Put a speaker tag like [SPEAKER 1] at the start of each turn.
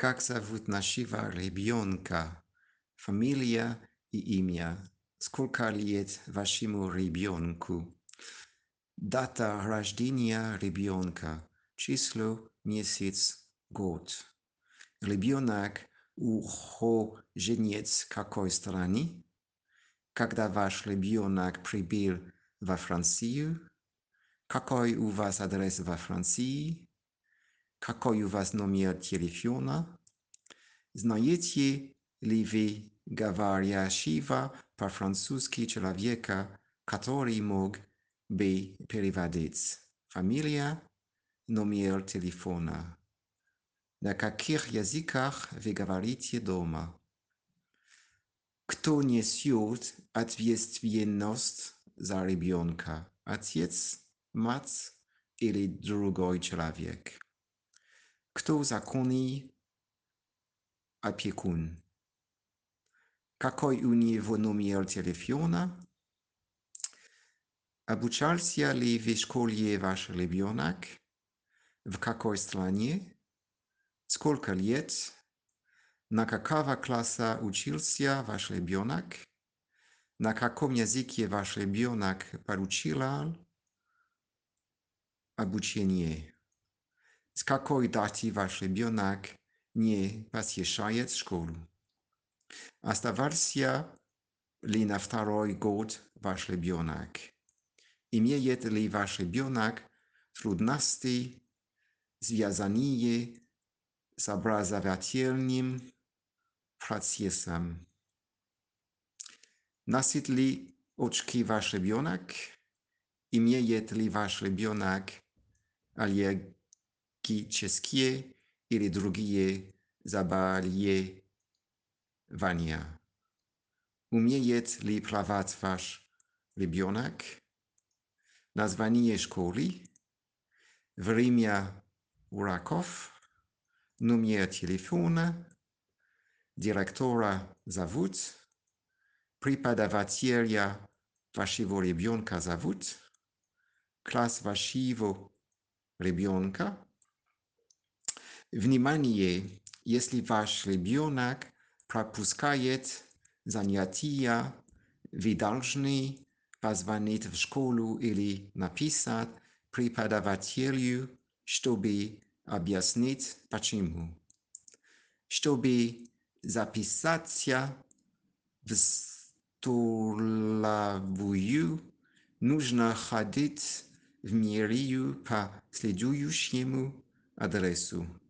[SPEAKER 1] Как зовут нашего ребенка? Фамилия и имя. Сколько лет вашему ребенку? Дата рождения ребенка. Число, месяц, год. Ребенок уроженец какой страны? Когда ваш ребенок прибыл во Францию? Какой у вас адрес во Франции? Какой у вас номер телефона? Знаете ли вы говорящего по-французски человека, который мог бы переводить? Фамилия, номер телефона. На каких языках вы говорите дома? Кто несет ответственность за ребенка? Отец, мать или другой человек? Кто законный опекун? Какой у него номер телефона? Обучался ли в школе ваш ребенок? В какой стране? Сколько лет? На какого класса учился ваш ребенок? На каком языке ваш ребенок получил обучение? С какой даты ваш ребенок не посещает школу? Оставался ли на второй год ваш ребенок? Имеет ли ваш ребенок трудности, связанные с образовательным процессом? Носит ли очки ваш ребенок? Имеет ли ваш ребенок аллергические или другие заболевания? Умеет ли плавать ваш ребенок? Название школы, время уроков, номер телефона, директора зовут, преподавателя вашего ребенка зовут, класс вашего ребенка. Внимание! Если ваш ребенок пропускает занятия, вы должны позвонить в школу или написать преподавателю, чтобы объяснить почему. Чтобы записаться в столовую, нужно ходить в мэрию по следующему адресу.